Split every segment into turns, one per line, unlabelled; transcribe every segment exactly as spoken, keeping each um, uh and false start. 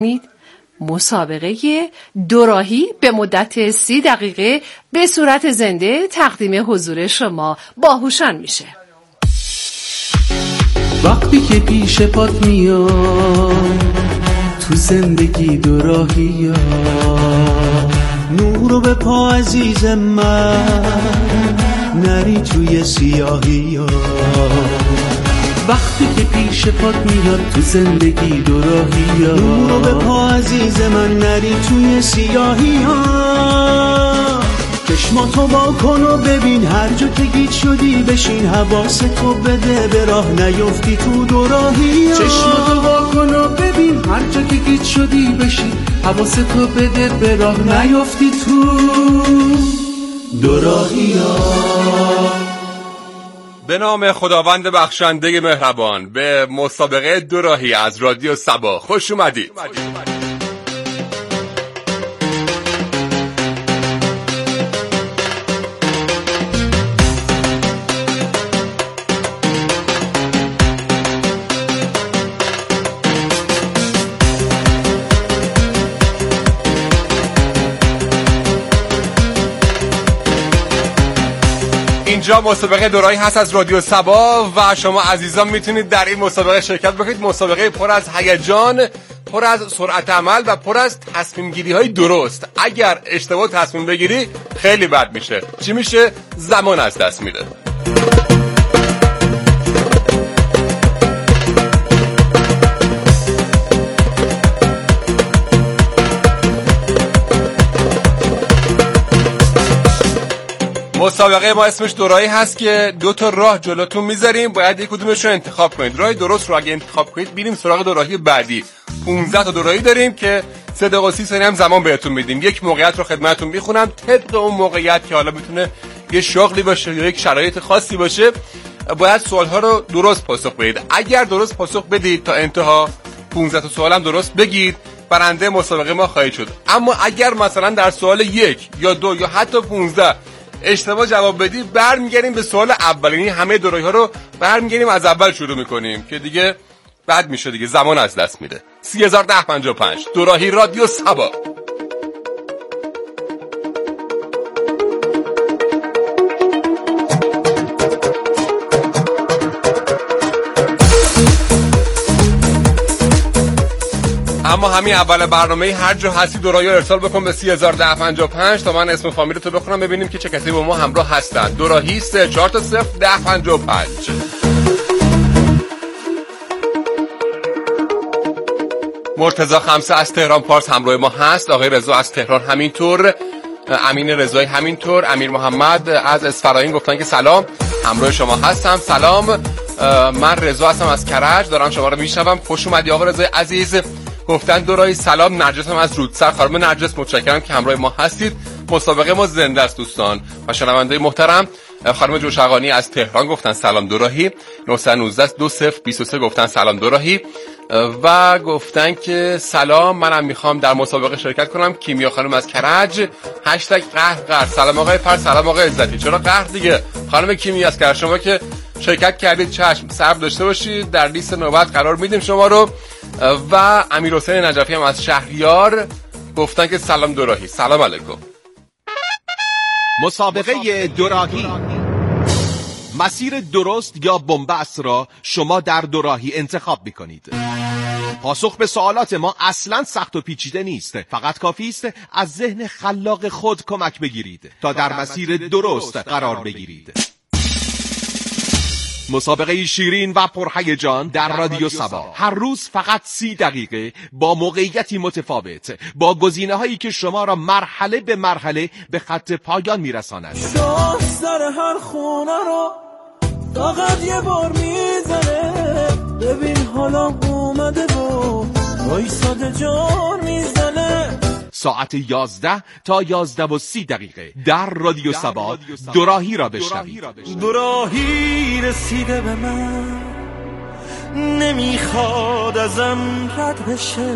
مسابقه دوراهی به مدت سی دقیقه به صورت زنده تقدیم حضور شما باهوشان میشه.
وقتی که پیش پات میاد تو زندگی دوراهی ها، نورو به پا عزیز من نری توی سیاهی ها. وقتی که پیش پات میاد تو زندگی دوراهی ها، نورو به پا عزیز من نری توی سیاهی ها. چشماتو با کن و ببین هر جا که گیج شدی بشین، حواستو بده به راه نیفتی تو دوراهی ها. چشماتو با کن و ببین هر جا که گیج شدی بشین، حواستو بده به راه نیفتی تو دوراهی ها.
به نام خداوند بخشنده مهربان، به مسابقه دوراهی از رادیو صبا خوش اومدید. اینجا مسابقه دوراهی هست از رادیو صبا و شما عزیزان میتونید در این مسابقه شرکت بکنید. مسابقه پر از هیجان، پر از سرعت عمل و پر از تصمیم گیری های درست. اگر اشتباه تصمیم بگیری خیلی بد میشه. چی میشه؟ زمان از دست میده. مسابقه ما اسمش دوراهی هست که دو تا راه جلوتون میذاریم، باید یک کدومش رو انتخاب کنید. راه درست رو اگه انتخاب کنید میریم سراغ دوراهی بعدی. پانزده تا دوراهی داریم که سه دقیقه و سی ثانیه هم زمان بهتون میدیم. یک موقعیت رو خدمتتون میخونم، طبق اون موقعیت که حالا میتونه یه شغلی باشه یا یک شرایط خاصی باشه، باید سوالها رو درست پاسخ بدید. اگر درست پاسخ بدید تا انتها پانزده تا سوال هم درست بگید، برنده مسابقه ما خواهید شد. اما اگر مثلا در سوال یک یا دو یا حتی پانزده اشتباه جواب بدی، برمیگردیم به سوال اول. یعنی همه دوراهی ها رو برمیگردیم از اول شروع میکنیم که دیگه بد میشه، دیگه زمان از دست میده. سی هزار ده پنجاه و پنج دوراهی رادیو صبا. اما همین اول برنامه هر جا هستی دوراهی رو ارسال بکن به سی هزار ده پنجاه و پنج تا من اسم فامیلتو بخونم ببینیم که چه کسی با ما همراه هستن. دوراهی سه چهار تا صفر ده پنجاه و پنج. مرتضی خمسه از تهران پارس همراه ما هست. آقای رضا از تهران همینطور. امین رضایی همینطور. امیر محمد از اصفهان گفتن که سلام، همراه شما هستم. سلام، من رضا هستم از کرج، دارم شما رو میشنوم. خوش اومدی آقا رضای عزیز. گفتن دوراهی. سلام، نرجس هم از رودسر. خانم نرجس متشکرم که همراه ما هستید. مسابقه ما زنده است دوستان و شنونده محترم. خانم جوشقانی از تهران گفتن سلام دوراهی. نه یک نه دو صفر دو سه گفتن سلام دوراهی و گفتن که سلام، منم میخوام در مسابقه شرکت کنم. کیمیا خانم از کرج هشتگ قهر قهر. سلام آقای فر، سلام آقای عزتی. چرا قهر دیگه؟ خانم کیمیا از کرج، شما که شرکت کردید چشم، صبر داشته باشید، در لیست نوبت قرار میدیم شما رو. و امیر حسین نجفی هم از شهریار گفتن که سلام دوراهی. سلام علیکم.
مسابقه دوراهی، مسیر درست یا بن‌بست را شما در دوراهی انتخاب می‌کنید. پاسخ به سوالات ما اصلاً سخت و پیچیده نیست، فقط کافی است از ذهن خلاق خود کمک بگیرید تا در مسیر درست قرار بگیرید. مسابقه شیرین و پرهیجان در رادیو صبا، هر روز فقط سی دقیقه با موقعیتی متفاوت، با گزینه هایی که شما را مرحله به مرحله به خط پایان میرساند.
شاخ در هر خونه رو فقط یه بار میزنه، ببین حالا اومده و وایساده جان میزنه.
ساعت یازده تا یازده و سی دقیقه در رادیو صبا دوراهی را بشنوید.
دوراهی رسیده به من، نمیخواد ازم رد بشه.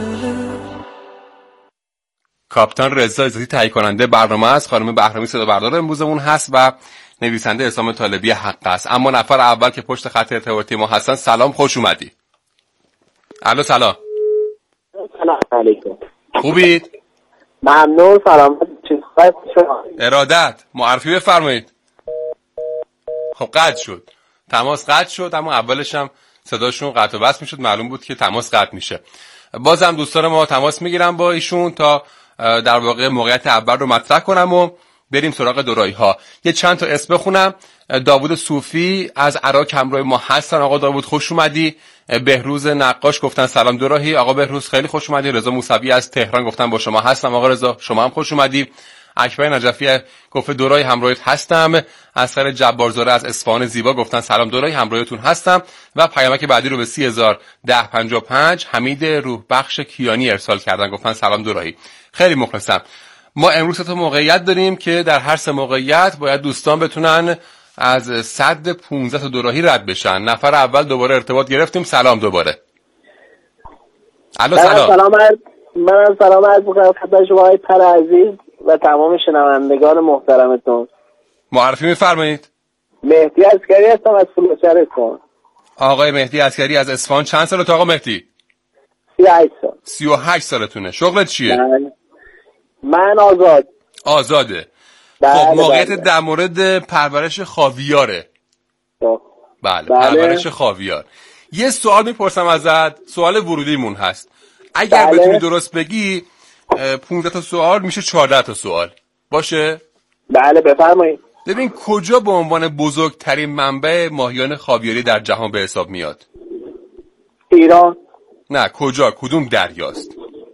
کاپیتان رضا عزتی تهیه کننده برنامه است. خانم بهرامی صدا بردار امروزمون هست و نویسنده حسام طالبی حق است. اما نفر اول که پشت خط ارتباطی ما هستن، سلام، خوش اومدی. الو سلام.
سلام علیکم.
خوبید؟
ممنون. سلامت. چیز خواهد شما؟
ارادت. معرفی بفرمایید. خب قطع شد، تماس قطع شد، اما اولش هم صداشون قطع و بس میشد، معلوم بود که تماس قطع میشه. بازم دوستان ما تماس میگیرم با ایشون تا در واقع موقعیت اول رو مطرح کنم و بریم سراغ دورایی ها. یه چند تا اسم بخونم. داوود صوفی از عراق همراه ما هستن. آقا داوود خوش اومدی. بهروز نقاش گفتن سلام دوراهی. آقا بهروز خیلی خوش اومدی. رضا موسوی از تهران گفتن با شما هستم. آقا رضا شما هم خوش اومدی. اکبر نجفی گفت دوراهی همراهت هستم. اصغر جبارزاده از اصفهان زیبا گفتن سلام دوراهی همراهتون هستم. و پیامک بعدی رو به سی هزار ده پنجاه و پنج حمید روح بخش کیانی ارسال کردن، گفتن سلام دوراهی. خیلی مخلصم. ما امروز تا موقعیت داریم که در هر سه موقعیت باید دوستان بتونن از صد پانزده تا دوراهی رد بشن. نفر اول دوباره ارتباط گرفتیم. سلام دوباره. الو سلام.
سلام عرض من سلام عرض می‌کنم خدمت شما های پر عزیز و تمام شنوندگان محترمتون.
معرفی می‌فرمایید.
مهدی عسکری هستم از فلوچرتون.
آقای مهدی عسکری از اصفهان. چند سالته آقا مهدی؟
سی و هشت سال.
سی و هشت سالتونه. شغلت چیه؟
من, من آزاد.
آزاده.
بله
خب موقعیت
بله.
در مورد پرورش خاویاره.
بله.
بله,
بله.
پرورش خاویار. یه سوال میپرسم ازت، سوال ورودیمون هست. اگر
بله.
بتونی درست بگی پانزده تا سوال میشه چهارده تا سوال. باشه؟
بله بفرمایید.
ببین کجا به عنوان بزرگترین منبع ماهیان خاویاری در جهان به حساب میاد؟
ایران.
نه کجا؟ کدوم دریاست؟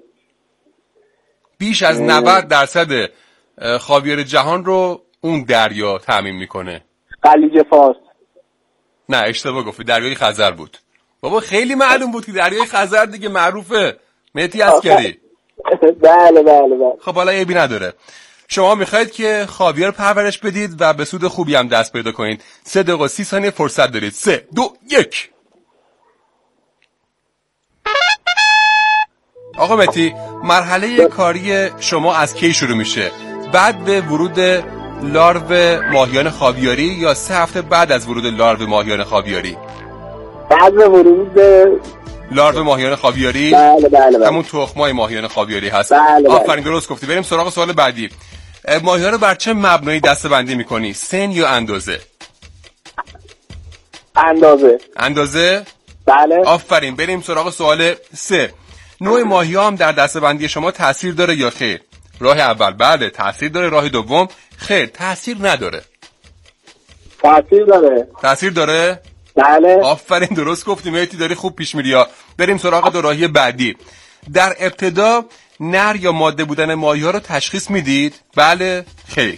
بیش از نود درصد خاویار جهان رو اون دریا تامین میکنه.
خلیج فارس.
نه اشتباه گفتی، دریای خزر بود. بابا خیلی معلوم بود که دریای خزر دیگه معروفه. مهدی عسکری.
بله بله بله.
خب حالا عیبی نداره. شما میخواید که خاویار پرورش بدید و به سود خوبی هم دست پیدا کنید. سه دقیقه سی ثانیه فرصت دارید. سه دو یک. آقا مهدی مرحله کاری شما از کی شروع میشه؟ بعد به ورود لارو ماهیان خاویاری یا سه هفته بعد از ورود لارو ماهیان خاویاری؟
بعد به ورود
لارو ماهیان خاویاری.
بله بله بله.
همون تخمای ماهیان خاویاری هست.
بله بله.
آفرین درست گفتی. بریم سراغ سوال بعدی. ماهیان رو بر چه مبنایی دسته‌بندی می‌کنی؟ سن یا اندازه؟
اندازه.
اندازه؟
بله.
آفرین. بریم سراغ سوال سه. نوع ماهی‌ها هم در دسته‌بندی شما تاثیر داره یا خیر؟ راه اول بله تاثیر داره، راه دوم خیر تاثیر نداره.
تاثیر داره.
تاثیر داره؟
بله.
آفرین درست گفتی مهدی، داری خوب پیش میری. بریم سراغ دو راهی بعدی. در ابتدا نر یا ماده بودن ماهی‌ها رو تشخیص میدید؟ بله خیر.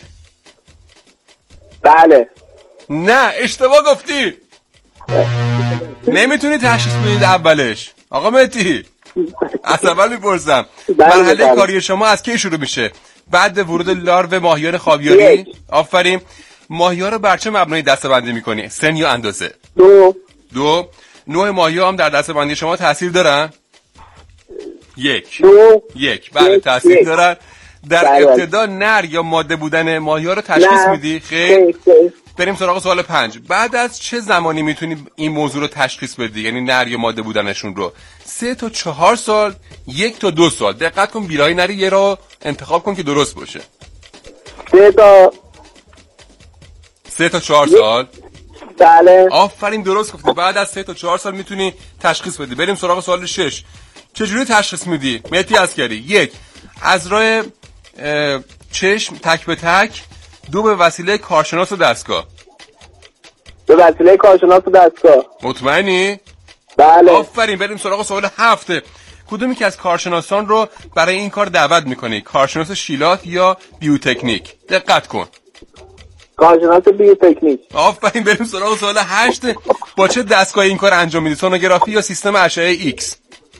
بله.
نه اشتباه گفتی. نمیتونی تشخیص بدید اولش. آقا مهدی از اول میپرسم. مرحله کاری شما از کی شروع میشه؟ بعد ورود لارو ماهیان خاویاری. آفرین. ماهی‌ها رو بر چه مبنایی دسته‌بندی می‌کنی؟ سن یا اندازه؟
دو.
دو. نوع ماهی‌ها هم در دسته‌بندی شما تاثیر دارن؟ یک.
دو.
یک. بله تاثیر دارن. در ابتدا نر یا ماده بودن ماهی‌ها رو تشخیص میدی؟ خیر. بریم سراغ سوال پنج. بعد از چه زمانی میتونی این موضوع رو تشخیص بدی؟ یعنی نر یا ماده بودنشون رو؟ سه تا چهار سال، یک تا دو سال. دقت کن بیراهی نری، یه را انتخاب کن که درست باشه.
سه تا
سه تا چهار سال.
بله.
آفرین درست گفتی. بعد از سه تا چهار سال میتونی تشخیص بدی. بریم سراغ سوال شش. چجوری تشخیص میدی؟ مهدی عسکری. یک. از راه چشم تک به تک. دو. به وسیله کارشناس و دستگاه.
به وسیله کارشناس و دستگاه.
مطمئنی؟
بله.
آفرین. بریم سراغ سوال هفت. کدومی که از کارشناسان رو برای این کار دعوت میکنی؟ کارشناس شیلات یا بیوتکنیک؟ دقت کن.
کارشناس بیوتکنیک.
آفرین. بریم سراغ سوال هشت. با چه دستگاهی این کار انجام میدی؟ سونوگرافی یا سیستم اشعه ایکس؟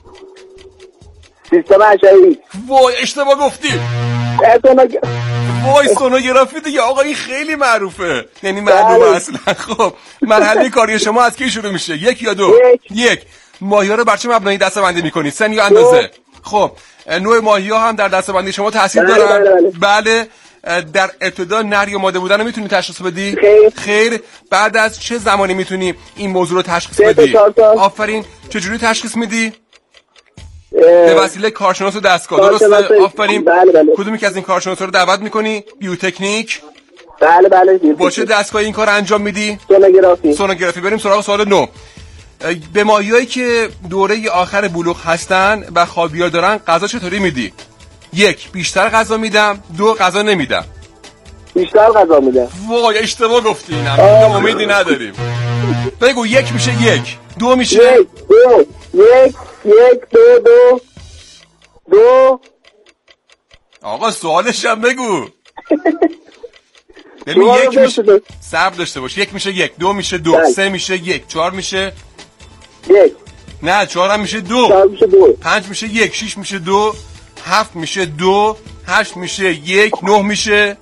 سیستم اشعه ایکس.
وای اشتباه گفتی. وای سونوگرافی دیگه آقا، این خیلی معروفه، یعنی معلومه اصلا. خب مرحله کاری شما از کی شروع میشه؟ یک یا دو؟
یک.
یک. ماهی‌ها رو بر چه مبنایی دسته‌بندی می‌کنی؟ سن یا اندازه؟ خب نوع ماهی‌ها هم در دسته‌بندی شما تاثیر
بله
دارن؟
بله, بله.
بله. در ابتدا نر یا ماده بودن رو میتونی تشخیص بدی؟
خیر.
خیر. بعد از چه زمانی میتونی این موضوع رو تشخیص
بدی؟
آفرین. چجوری تشخیص میدی؟ به وسیله کارشناس و دستگاه. درسته؟ آفرین.
بله بله.
کدومی که از این کارشناسا رو دعوت میکنی؟ بیوتکنیک؟
بله بله.
با چه دستگاهی این کار انجام میدی؟
سونوگرافی.
سونوگرافی. بریم سراغ سوال نو. بیماریایی که دوره آخر بلوغ هستن و خوابیار دارن غذا چطوری میدی؟ یک، بیشتر غذا میدم. دو، غذا نمیدم.
بیشتر غذا میدم.
وای اشتباه گفتی. نه امیدی نداریم. بگو. یک میشه یک. دو میشه
یک دو یک یک دو دو دو.
آقا سوالش هم بگو. ببین یک میشه صبر داشته باش. یک میشه یک. دو میشه دو.
بله.
سه میشه یک. چهار میشه
یک.
نه چهار هم میشه دو.
چهار میشه دو.
پنج میشه یک. شیش میشه دو. هفت میشه دو. هشت میشه یک. نه میشه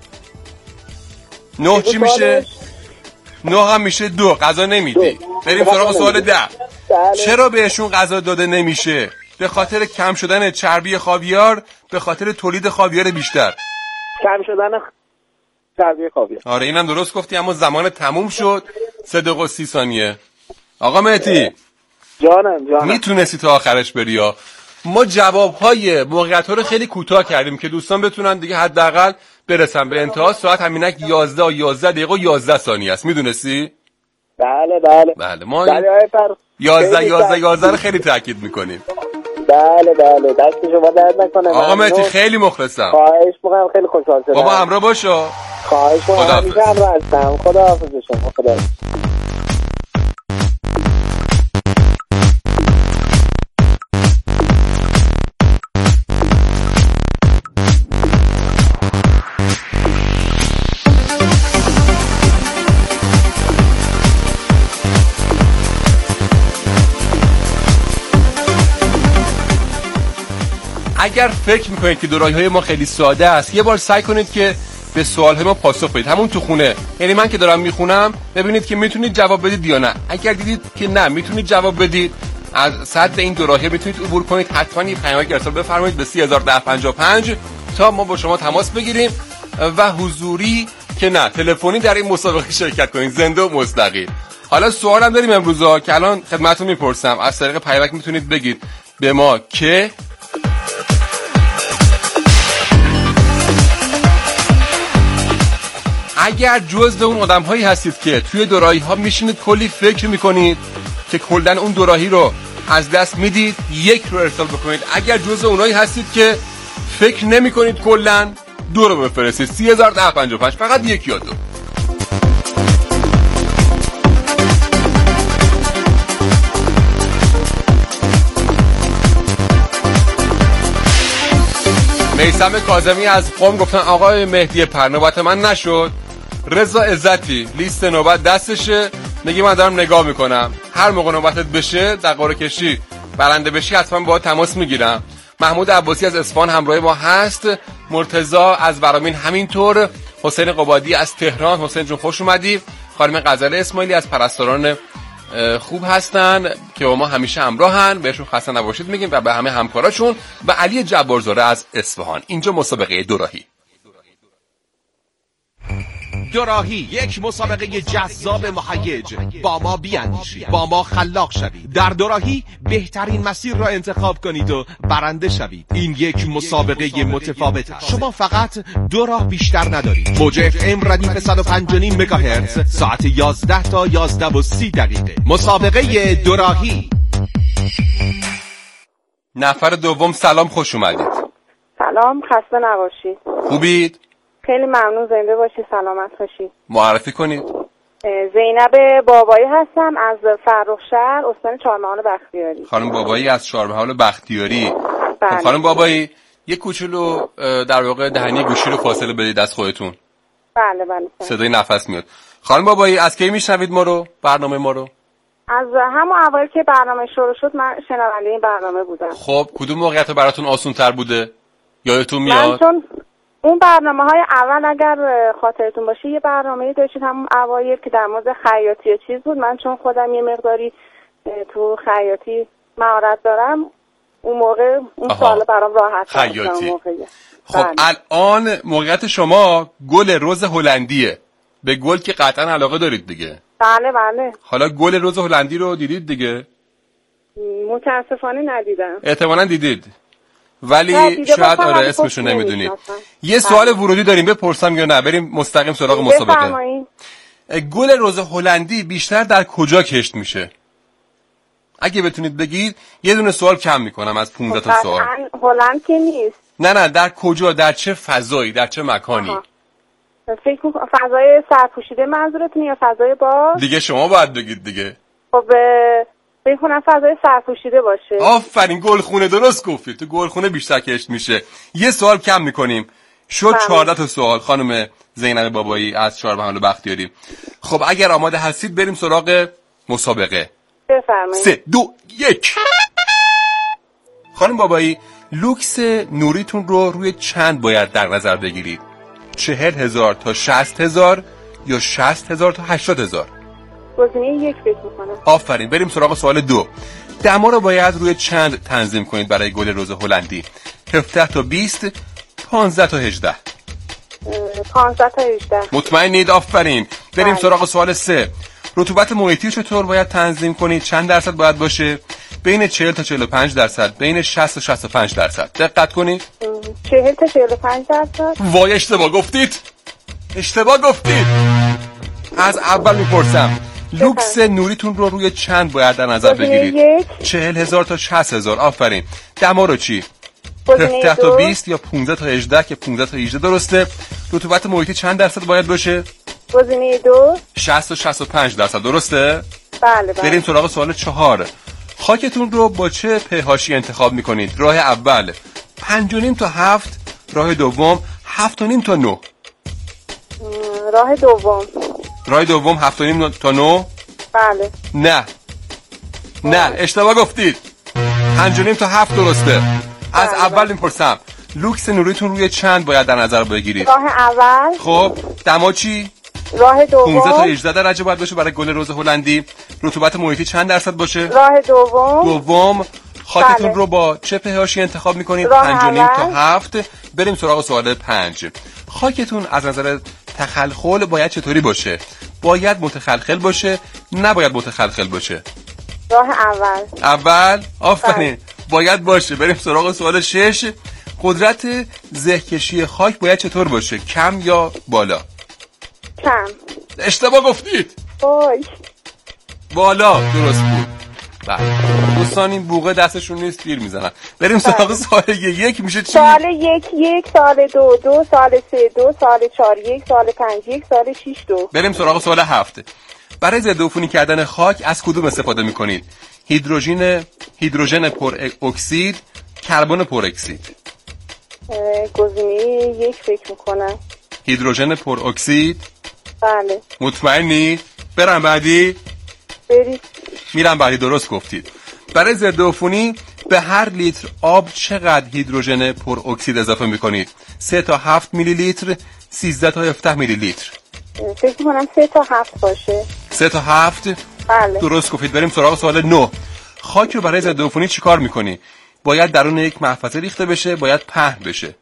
نه. چی میشه؟ نه هم میشه دو. غذا نمیدی. بریم سراغ سوال ده. چرا بهشون غذا داده نمیشه؟ به خاطر کم شدن چربی خاویار، به خاطر تولید خاویار بیشتر.
کم شدن چربی خاویار.
آره اینم درست گفتی، اما زمان تموم شد. سه دقیقه و سی ثانیه. آقا مهدی
جانم جانم
میتونستی تا آخرش بری ها. ما جوابهای موقعیت‌ها رو خیلی کوتاه کردیم که دوستان بتونن دیگه حداقل برسن به انتها. ساعت همینک یازده و یازده دقیقه و یازده ثانیه است. میدونستی؟
بله بله
بله ما
یازده
یازده یازده رو خیلی تاکید میکنیم.
بله بله دست شما درد نکنه.
آقا مهدی خیلی مخلصم.
خواهش می‌کنم. خیلی خوشحال شدم.
بابا همراه باشو.
خواهش می‌کنم. همیشه همراه هستم. خداحافظ شما. خدا.
اگر فکر میکنید که دوراهی‌های ما خیلی ساده است، یه بار سعی کنید که به سوال‌های ما پاسخ بدید. همون تو خونه، یعنی من که دارم میخونم ببینید که میتونید جواب بدید یا نه. اگر دیدید که نه میتونید جواب بدید، از سطح این دوراهی میتونید عبور کنید. حتما این پیامک ارسال بفرمایید به سه هزار و ده و پنجاه و پنج تا ما با شما تماس بگیریم و حضوری که نه تلفنی در این مسابقه شرکت کنید، زنده و مستقیم. حالا سوالم داریم امروزا که الان خدمتتون میپرسم. از طریق پیامک میتونید بگید به ما که اگر جزء اون آدم‌هایی هستید که توی دوراهی‌ها میشینید کلی فکر میکنید که کلاً اون دوراهی رو از دست میدید، یک رو ارسال بکنید. اگر جزء اونایی هستید که فکر نمیکنید کلاً، دو رو بفرستید. سه هزار و ده و پنجاه و پنج. فقط یک یا دو. میثم کاظمی از قم گفتن آقای مهدی پر نوبت من نشد. رضا عزتی لیست نوبت دستشه، میگه من دارم نگاه میکنم، هر موقع نوبتت بشه در قرعه کشی برنده بشی حتما باهات تماس میگیرم. محمود عباسی از اصفهان همراه ما هست. مرتضی از برامین همینطور. حسین قبادی از تهران. حسین جون خوش اومدی. خانم غزاله اسماعیلی از پرستاران خوب هستن که با ما همیشه همراهن، بهشون خسته نباشید میگیم و به همه همکاراشون. و علی جبارزاده از اصفهان. اینجا مسابقه دوراهی.
دوراهی یک مسابقه جذاب مهیج. با ما بیاندیشید، با ما خلاق شوید. در دوراهی بهترین مسیر را انتخاب کنید و برنده شوید. این یک مسابقه متفاوت است. شما فقط دو راه بیشتر ندارید. موج اف ام ردیف صد و پنج و نیم مگاهرتز ساعت یازده تا یازده و سی دقیقه. مسابقه دوراهی.
نفر دوم سلام، خوش اومدید.
سلام، خسته نباشید.
خوبید؟
خیلی ممنون، زنده باشی، سلامت باشی.
معرفی کنید.
زینب بابایی هستم از فرخشهر، استان چهارمحال بختیاری.
خانم بابایی از چهارمحال بختیاری.
بله.
خب خانم بابایی یک کوچولو در واقع دهنی گوشی رو فاصله بدید از خودتون.
بله بله.
صدای نفس میاد. خانم بابایی از کی میشنوید ما رو، برنامه ما رو؟
از همون اول که برنامه شروع شد من شنونده این برنامه بودم.
خب کدوم موقعیت براتون آسون تر بوده؟ یادتون میاد؟
من چون اون برنامه های اول اگر خاطرتون باشه یه برنامه داشتید همون اوایل که در مورد خیاطی چیز بود. من چون خودم یه مقداری تو خیاطی مهارت دارم، اون موقع اون سوال برام راحت
خیاطی. خب بله. الان موقعیت شما گل رز هلندیه. به گل که قطعا علاقه دارید دیگه.
بله بله.
حالا گل رز هلندی رو دیدید دیگه؟
متاسفانه ندیدم.
احتمالاً دیدید ولی
دیده
شاید
باشم،
آره
ولی
اسمشو
خب
نمیدونید.
نمی‌شناسم.
یه سوال ورودی داریم بپرسم یا نه بریم مستقیم سراغ مسابقه؟
بفرمایید.
گل رز هلندی بیشتر در کجا کشت میشه؟ اگه بتونید بگید یه دونه سوال کم میکنم از پانزده تا سوال.
هلند که نیست.
نه نه در کجا، در چه فضایی، در چه مکانی؟
آها. فکر می‌کنم فضای سرپوشیده منظورتون یا فضای باز؟
دیگه شما باید بگید دیگه.
خب فکر کنم فضای سرپوشیده باشه.
آفرین، گلخونه درست گفتید. تو گلخونه بیشتر کشت میشه. یه سوال کم میکنیم. شد چهارده تا سوال. خانم زینب بابایی از چهارمحال بختیاری. خب اگر آماده هستید بریم سراغ مسابقه.
بفرمایید.
سه دو یک. خانم بابایی، لوکس نوریتون رو روی چند باید در نظر بگیرید؟ چهل هزار تا شصت هزار یا شصت هزار تا هشتاد هزار؟
گزینه یک فکر میکنم.
آفرین. بریم سراغ سوال دو. دما رو باید روی چند تنظیم کنید برای گل رز هلندی؟ هفده تا بیست، پانزده تا هجده؟
پانزده تا هجده.
مطمئنید؟ آفرین. بریم
بله.
سراغ سوال سه. رطوبت محیطی چطور باید تنظیم کنید؟ چند درصد باید باشه؟ بین چهل تا چهل و پنج درصد، بین شصت تا شصت و پنج درصد. دقت کنید.
چهل تا چهل و پنج درصد.
وای اشتباه گفتید. اشتباه گفتید. از اول میپرسم لوکس نوریتون رو روی چند باید در نظر بگیرید؟ چهل هزار تا شصت هزار. آفرین. دما رو چی؟ هفده تا بیست یا پانزده تا هجده که پانزده تا هجده درسته. رطوبت محیطی چند درصد باید باشه؟
گزینه دو
شصت تا شصت و پنج درصد. درسته؟
بله بله.
بریم سراغ سوال چهار. خاکتون رو با چه په‌هاشی انتخاب میکنید؟ راه اول پنج و نیم تا هفت، راه دوم هفت و نیم تا نه.
راه دوم.
راه دوم هفت و نیم تا نه؟
بله.
نه نه اشتباه گفتید. پنج و نیم تا هفت درسته. از اول میپرسم لوکس نوریتون روی چند باید در نظر بگیرید؟
راه اول.
خب دما چی؟
راه دوم
پانزده تا هجده درجه باید باشه برای گل رز هلندی. رطوبت محیطی چند درصد باشه؟
راه دوم.
دوم. خاکتون
بله.
رو با چه په‌هاشی انتخاب میکنید؟
راه
پنج و نیم تا
اول.
هفت. بریم سراغ سوال پنج. خاکتون از نظر تخلخل باید چطوری باشه؟ باید متخلخل باشه، نباید متخلخل باشه؟
راه اول.
اول. آفرین. باید باشه. بریم سراغ سوال شش. قدرت زهکشی خاک باید چطور باشه؟ کم یا بالا؟
کم.
اشتباه گفتید.
وای.
بالا درست بود. بله. دوستان این بوقه دستشون نیست دیر میزنن. بریم سراغ سوال یک. میشه چی؟
سال یک یک، سال دو دو، سال سه دو، سال چهار یک، سال پنج یک، سال شش دو.
بریم سراغ سوال هفت. برای ضد عفونی کردن خاک از کدوم استفاده میکنید؟ هیدروژن هیدروژن پر اکسید، کربن پر اکسید؟
گزینه یک فکر میکنم.
هیدروژن پر اکسید.
بله.
مطمئنی؟ برم بعدی.
برید.
میرم بعدی. درست گفتید. برای ضد عفونی به هر لیتر آب چقدر هیدروژن پر اکسید اضافه میکنید؟ سه تا هفت میلی لیتر، سیزده تا هفده میلی لیتر؟
فکر میکنم سه تا هفت باشه.
سه تا هفت.
بله.
درست گفتید. بریم سراغ سوال نه. خاک رو برای ضد عفونی چیکار میکنی؟ باید درون یک محفظه ریخته بشه، باید پهن بشه؟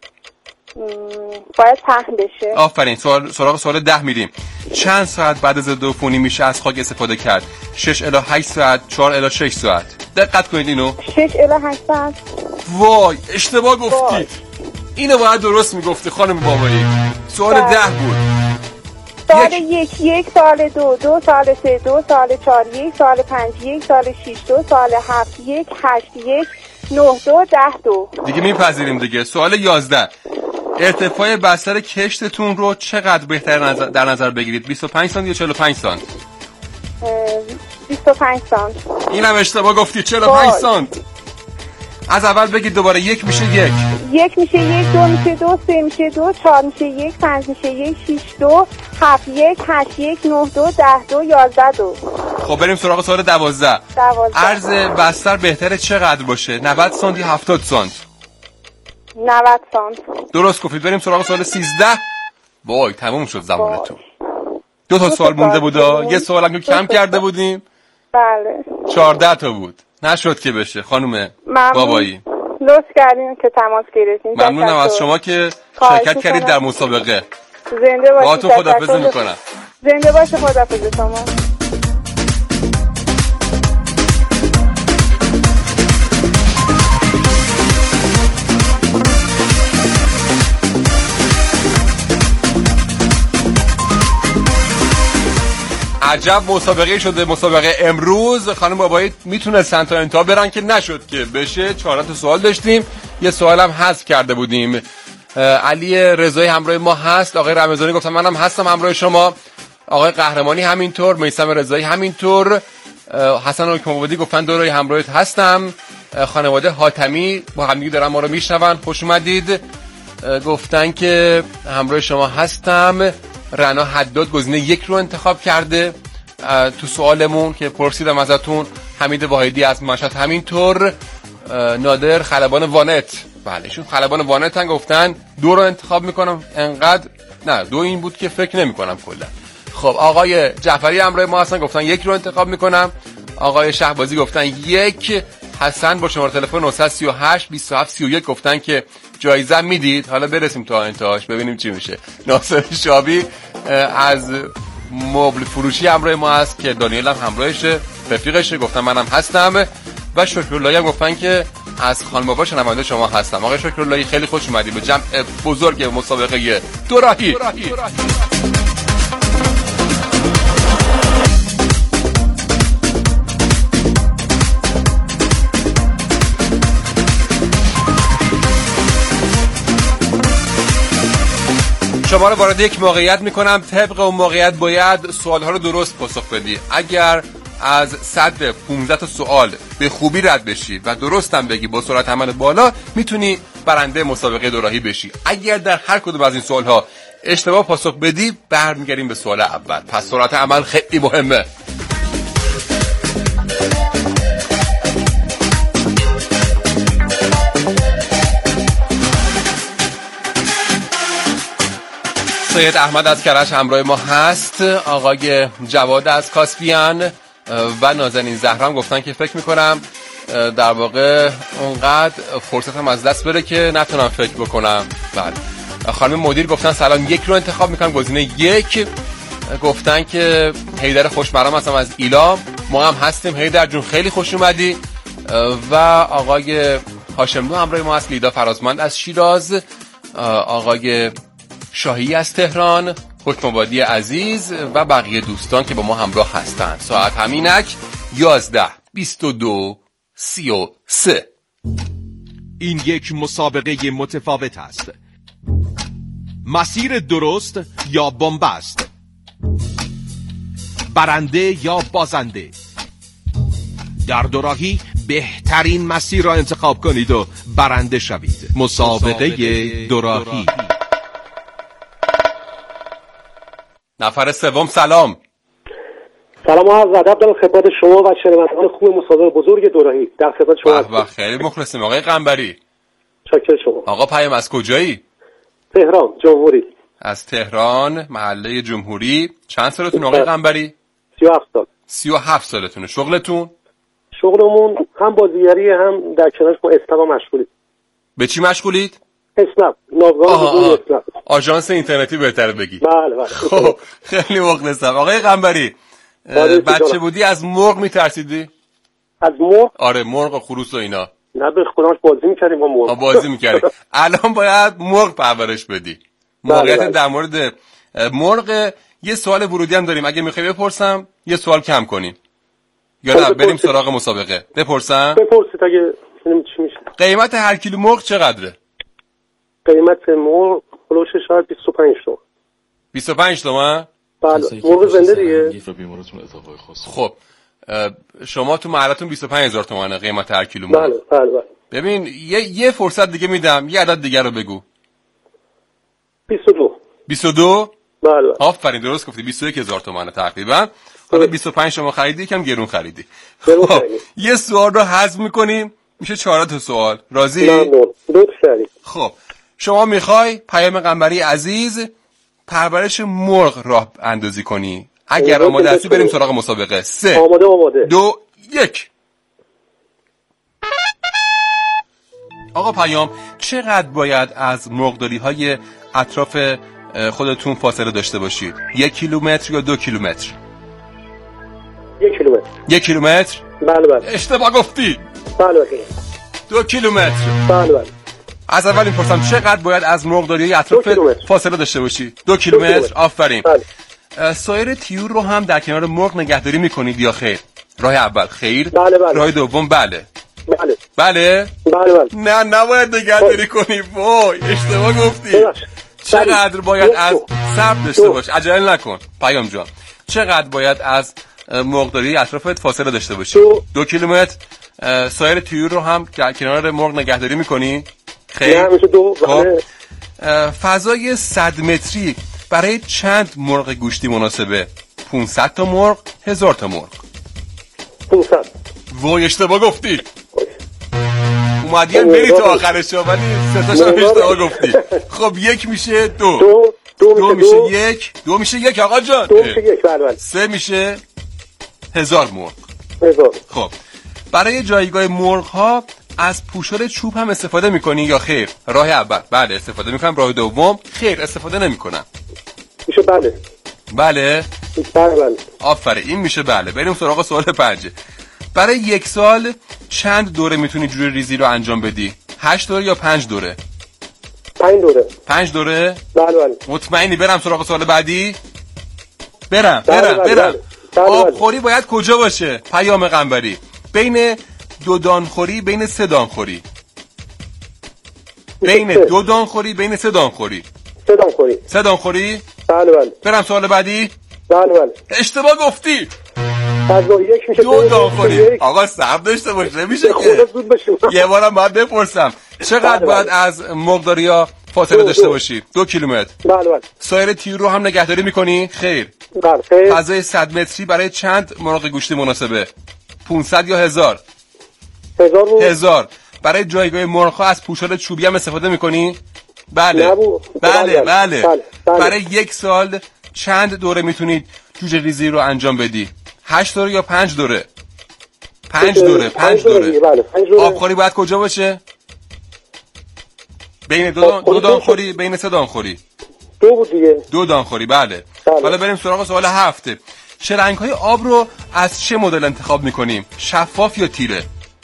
باید پهن بشه.
آفرین. سوال سراغ سوال ده میریم. چند ساعت بعد از ضد عفونی میشه از خاک استفاده کرد؟ شش الی هشت ساعت، چهار الی شش ساعت؟ دقت کنید اینو.
شش الی هشت ساعت.
وای اشتباه گفتید. اینو باید درست میگفتی خانم بابایی. سوال ده بود.
سال یک یک، سال دو دو، سال سه دو، سال چهار یک، سال پنج یک، سال شش دو، سال هفت یک، هشت یک، نه دو، ده دو.
دیگه میپذیریم دیگه. سوال یازده. ارتفاع بستر کشتتون رو چقدر بهتر نظر در نظر بگیرید؟ بیست و پنج سانت یا چهل و پنج سانت؟
بیست و پنج سانت.
اینم اشتباه گفتی. چهل و پنج سانت. از اول بگید دوباره. یک میشه یک.
یک میشه یک، دو میشه دو، سه میشه دو، چهار میشه یک، پنج میشه یک، شش دو، هفت یک، هشت یک، نه دو، ده دو، یازده دو.
خب بریم سراغ سوال دوازده.
دوازده.
عرض بستر بهتره چقدر باشه؟ نود سانت یا هفتاد سانت؟
نود سانت.
درست گفتید. بریم سراغ سوال سیزده. وای تموم شد زمانتون. دو تا سوال مونده بودا. یه سوال هم کم کرده بودیم.
بله.
چهارده تا بود. نشد که بشه خانم بابایی.
لطف کردین که تماس گرفتین.
ممنونم از شما که شرکت کردید در مسابقه.
زنده باشید.
باهاتون خداحافظی میکنم.
زنده باشه. خداحافظ شما.
عجب مسابقه شده مسابقه امروز. خانم بابایی میتونستن تا انتها برن که نشد که بشه. چهار تا سوال داشتیم، یه سوال هم حذف کرده بودیم. علی رضایی همراه ما هست، آقای رمضانی گفتم منم هستم همراه شما، آقای قهرمانی همینطور، میثم رضایی همینطور، حسن حکم‌آبادی گفتن دورای همراهت هستم، خانواده حاتمی با همدیگه دارن ما رو میشنون، خوش اومدید، گفتن که همراه شما هستم. رنا حداد گزینه یک رو انتخاب کرده تو سوالمون که پرسیدم ازتون. حمید واحدی از مشهد همینطور. نادر خلبان وانت، بله ایشون خلبان وانتن، گفتن دو رو انتخاب میکنم. انقدر نه، دو این بود که فکر نمیکنم کلا. خب آقای جعفری همراه ما هستن، گفتن یک رو انتخاب میکنم. آقای شهبازی گفتن یک. حسن با شماره تلفن نه سه هشت بیست و هفت سی و یک گفتن که جایزه میدید. حالا برسیم تا انتهاش ببینیم چی میشه. ناصر شابی از مبل فروشی همراه ما هست که دانیل هم همراهشه، رفیقشه، گفتن منم هستم. و شکراللهی هم گفتن که از خانم بابا شنونده شما هستم. آقای شکراللهی خیلی خوش اومدید به جمع بزرگ مسابقه دوراهی. شما رو وارد یک موقعیت میکنم. طبق اون موقعیت باید سوالها رو درست پاسخ بدی. اگر از صد پانزده تا سوال به خوبی رد بشی و درستم بگی با سرعت عمل بالا، میتونی برنده مسابقه دوراهی بشی. اگر در هر کدوم از این سوالها اشتباه پاسخ بدی، برمیگردیم به سوال اول. پس سرعت عمل خیلی مهمه. سید احمد از کرج همراه ما هست، آقای جواد از کاسپیان و نازنین زهرام گفتن که فکر میکنم در واقع اونقدر فرصتم از دست بره که نتونم فکر بکنم. بله. خانم مدیر گفتن سلام، یک رو انتخاب میکنم، گزینه یک. گفتن که حیدر خوشمرام هستم از ایلام، ما هم هستیم. حیدر جون خیلی خوش اومدی. و آقای هاشملو همراه ما هست، لیدا فرازمند از شیراز، آقای شاهی از تهران، حکم‌آبادی عزیز و بقیه دوستان که با ما همراه هستند. ساعت همینک یازده بیست و دو سی و سه.
این یک مسابقه متفاوت است. مسیر درست یا بن‌بست، برنده یا بازنده. در دوراهی بهترین مسیر را انتخاب کنید و برنده شوید. مسابقه دوراهی.
نفر سوم سلام.
سلام و عرض ادب دارم خدمت شما و شنوندگان خوب مسابقه بزرگ دوراهی. در خدمت شما هستم.
خیلی مخلصیم آقای قنبری.
شکر شما.
آقا پیام از کجایی؟
تهران جمهوری.
از تهران محله جمهوری. چند سالتون آقای قنبری؟
سی و هفت سال.
سی و هفت سالتونه. شغلتون؟
شغلمون هم بازیگری هم در کنارش با اسنپ مشغولیم.
به چی مشغولید؟
اسنپ، ناوگان بدون اسنپ.
آژانس اینترنتی بهتره بگی.
بله بله.
خب خیلی مخلصم. آقای قنبری بچه بودی از مرغ میترسیدی؟
از مرغ؟
آره مرغ و خروس و اینا.
نه به خودمش بازی میکردیم با مرغ.
بازی میکردیم. الان باید مرغ پرورش بدی. موقعیت در مورد مرغ. یه سوال ورودی هم داریم، اگه میخوای بپرسم یه سوال کم کنیم یا نه بریم سراغ مسابقه؟ بپرسم؟
بپرسید اگه ببینیم چی میشه.
قیمت هر کیلو مرغ چقدره؟
قیمت مرغ خلوش شاید بیست و پنج تومن.
بیست و پنج تومن؟
بله مرغ زنده دیگه.
خب شما تو محلتون بیست و پنج هزار تومنه قیمت هر کیلو مرغ.
بله بله بله.
ببین یه یه فرصت دیگه میدم، یه عدد دیگه رو بگو.
بیست و دو.
بیست و دو؟
بله.
آفرین درست گفتی، بیست و یک هزار تومنه تقریبا. حالا بیست و پنج شما خریدی، یکم گرون خریدی. خب یه سوال رو حذف می‌کنیم، میشه چهار تا سوال. راضی؟
لطف کردید.
خب شما میخوای پیام قنبری عزیز پرورش مرغ راه اندازی کنی. اگر آماده هستی بریم سراغ مسابقه. سه
آماده آماده
دو یک. آقا پیام، چقدر باید از مرغداری های اطراف خودتون فاصله داشته باشید؟ یک کیلومتر یا دو کیلومتر؟
یک کیلومتر.
یک کیلومتر؟
بله بله.
اشتباه گفتی.
بله بله.
دو کیلومتر.
بله بله.
از اول میپرسم چقدر باید از مرغداری های اطراف فاصله داشته باشی؟ دو کیلومتر. آفرین.
بله.
سایر طیور رو هم در کنار مرغ نگهداری میکنید یا خیر؟ راه اول خیر.
بله بله.
راه دوم بله.
بله.
بله؟
بله بله.
نه نباید نگهداری کنی. وای اشتباه گفتی. چقدر باید از صبر داشته باش، عجله نکن پیام جان. چقدر باید از مرغداری اطرافت فاصله داشته باشی؟ دو, دو کیلومتر. سایر طیور رو هم در کنار مرغ نگهداری میکنی؟ خیر.
نه میشه دو. بله.
فضای صد متری برای چند مرغ گوشتی مناسبه؟ پانصد تا مرغ، هزار تا مرغ؟
پانصد.
وای اشتباه گفتی. اومدیم بری تا آخرش ولی سه تاش هم اشتباه گفتی. خب یک میشه دو.
دو دو,
دو میشه
دو.
یک. دو میشه یک آقا جان.
دو میشه یک. بله بله.
سه میشه هزار مرغ.
هزار.
خب برای جایگاه مرغ ها از پوشال چوب هم استفاده میکنی یا خیر؟ راه اول بله استفاده میکنم. راه دوم خیر استفاده نمیکنم.
میشه بله.
بله
بله بله.
آفره این میشه بله. بریم سراغ سوال پنج. برای یک سال چند دوره میتونی جوجه ریزی رو انجام بدی؟ هشت دوره یا پنج دوره؟
پنج دوره.
پنج دوره؟
بله بله.
مطمئنی برم سراغ سوال بعدی؟ برم
بله
برم
بله
برم.
بله. بله
آبخوری باید کجا باشه؟ پیام قنبری. بین دو دانخوری بین سه دانخوری؟ بین دو دانخوری بین سه دانخوری؟
سه دانخوری.
سه دانخوری؟
بله بله.
برم سوال بعدی؟
بله بله.
اشتباه گفتی.
فضا یک میشه
دو دانخوری. آقا صبر داشته باش نمیشه که. یه بارم باید بپرسم چقدر باید از مرغداریا فاصله داشته باشی؟ دو کیلومتر.
بله بله.
سایر طیور رو هم نگهداری میکنی؟ خیر.
بله خیر.
فضای صد متری برای چند مرغ گوشتی مناسبه؟ پانصد یا هزار؟
هزار. و...
هزار. برای جایگاه مرغ ها از پوشال چوبی هم استفاده میکنی؟ بله.
بله
بله.
بله.
بله. برای یک سال چند دوره میتونید جوجه ریزی رو انجام بدی؟ هشت دوره یا پنج دوره؟ پنج دوره. پنج دوره.
بله.
آبخوری باید کجا باشه؟ بین دو, دو دانخوری بین سه دانخوری؟
دو بود دیگه.
دو دانخوری بله. حالا بریم سراغ سوال هفته. چه رنگ های آب رو از چه مدل انتخاب میکنیم؟ شفاف یا تیره؟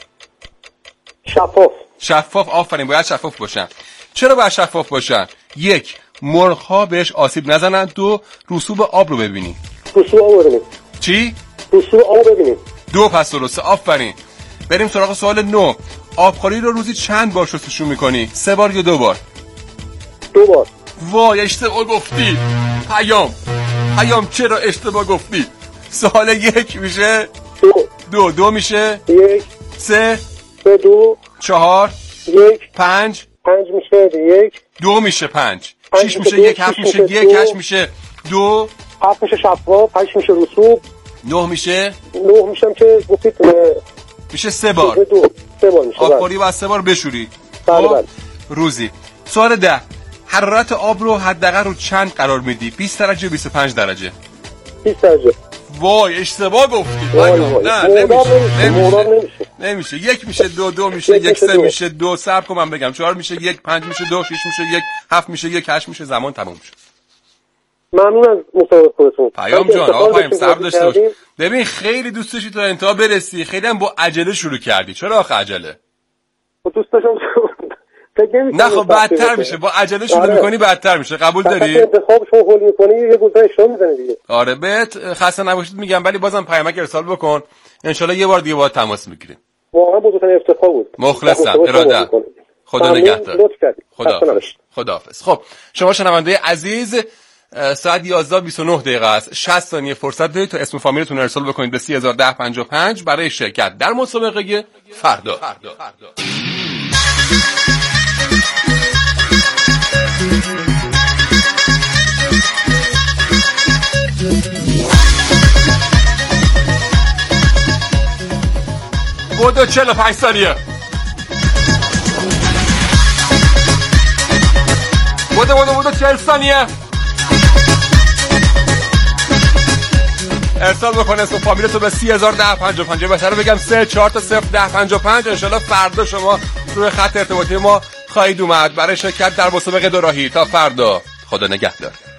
شفاف.
شفاف. آفرین باید شفاف باشن. چرا باید شفاف باشن؟ یک مرغ ها بهش آسیب نزنن. دو رسوب آب رو ببینی.
رسوب آب ببینیم.
چی؟
رسوب آب ببینیم.
دو پس درسته. آفرین. بریم سراغ سوال نو. آبخوری رو روزی چند بار شستشو میکنی؟ سه بار یا دو بار؟
دو بار.
وای اشتباه گفتی. پیام پیام چرا اشتباه گفتی؟ سوال یک میشه
دو.
دو دو میشه
یک.
سه.
سه دو.
چهار.
یک.
پنج.
پنج میشه یک.
دو میشه پنج.
پنج
شیش میشه
دو.
یک. هفت میشه یک. هشت میشه دو.
هفت میشه شفاف. هشت میشه رسوب.
نه میشه
نه میشم که گفتید
میشه سه بار.
دو. سه بار میشه.
آبخوری باید سه بار بشوری.
بله بله.
روزی. سوال ده. حرارت آب رو حداقل رو چند قرار میدی؟ بیست درجه بیست و پنج درجه؟
بیست درجه.
وای اشتباه گفتی.
وای وای.
نه نمیشه نمیشه. نمیشه نمیشه. یک میشه دو. دو میشه یک. سه میشه دو. صبر کن من بگم. چهار میشه یک. پنج میشه دو. شش میشه یک. هفت میشه یک. هشت میشه زمان تموم شد.
ممنون از مسابقه خودتون.
پیام جان آقا پیام صبر داشته باش. ببین خیلی دوست داشتی تا انتها برسی. خیلی هم با عجله شروع کردی. چرا آخه عجله؟
دوست داشتم
نه خب بدتر میشه. با عجله شروع میکنی بدتر میشه. قبول داری؟
انتخاب شما هول میکنی یه گزارش اشتباه میزنی دیگه.
آره بهت خسته نباشید میگم ولی بازم پیامک ارسال بکن. ان شاءالله یه بار دیگه باهات تماس میگیریم.
واقعا بزرگترین افتخار بود.
مخلصم. اراده. خدا نگهدار. خدا خداحافظ. خب شما شنونده عزیز ساعت یازده و بیست و نه دقیقه است. شصت ثانیه فرصت دارید تا اسم فامیلتون ارسال بکنید به سی هزار و ده و پنجاه و پنج برای شرکت در مسابقه فردا. بودو چهل و پنج ثانیه. بودو بودو بودو چهل ثانیه. ارسال بکنه اسم فامیلتو به سی هزار و ده و پنجاه و پنج. بهتره بگم سه چهار تا صفر ده پنجاه و پنج. انشالله فردا شما روی خط ارتباطی ما خواهید اومد برای شرکت در مسابقه دوراهی. تا فردا خدا نگهدار.